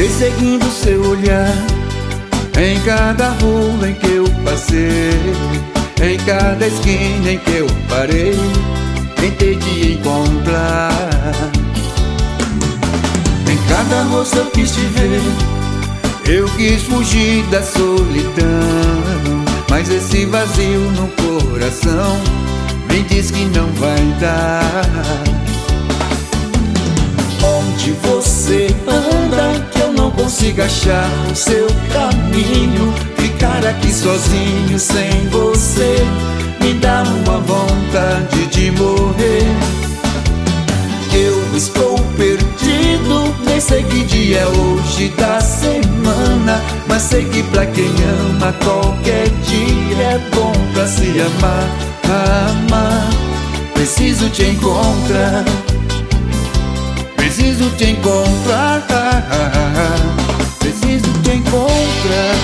Andei seguindo seu olhar em cada rua em que eu passei, em cada esquina em que eu parei, tentei te encontrar. Em cada rosto eu quis te ver, eu quis fugir da solidão, mas esse vazio no coração me diz que não vai dar. Onde você anda que eu não consigo achar o seu caminho? Ficar aqui sozinho sem você me dá uma vontade de morrer. Eu estou perdido, nem sei que dia é hoje da semana, mas sei que pra quem ama qualquer dia é bom pra se amar. Amar, preciso te encontrar, preciso te encontrar, preciso te encontrar.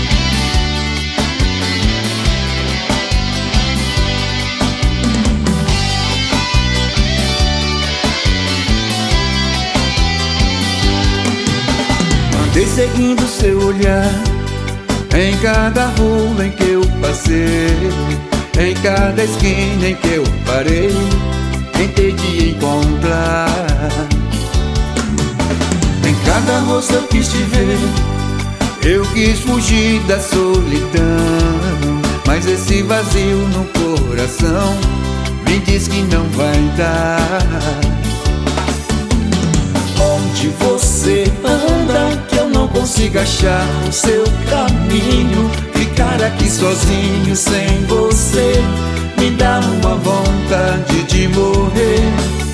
Andei seguindo seu olhar em cada rua em que eu passei, em cada esquina em que eu parei, tentei te encontrar. Em cada rosto eu quis te ver, eu quis fugir da solidão, mas esse vazio no coração me diz que não vai dar. Onde você anda que eu não consigo achar o seu caminho? Ficar aqui sozinho sem você me dá uma vontade de morrer.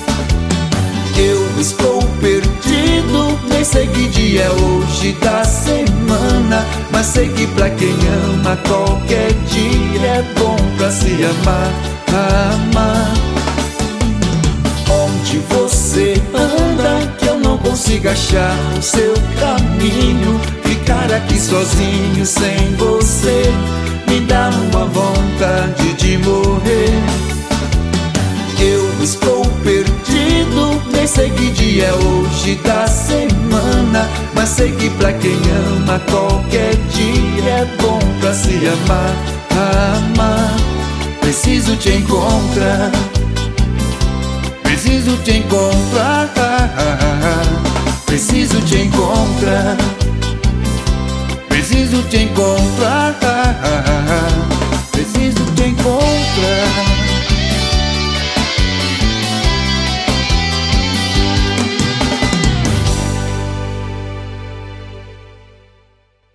Eu estou perdido, nem sei que dia é hoje da semana, mas sei que pra quem ama qualquer dia é bom pra se amar. Amar. Onde você anda que eu não consigo achar o seu caminho? Ficar aqui sozinho sem você me dá uma vontade de morrer. Eu estou perdido, nem sei que dia é hoje da semana, mas sei que pra quem ama qualquer dia é bom pra se amar. Amar, preciso te encontrar, preciso te encontrar, preciso te encontrar, preciso te encontrar, preciso te encontrar.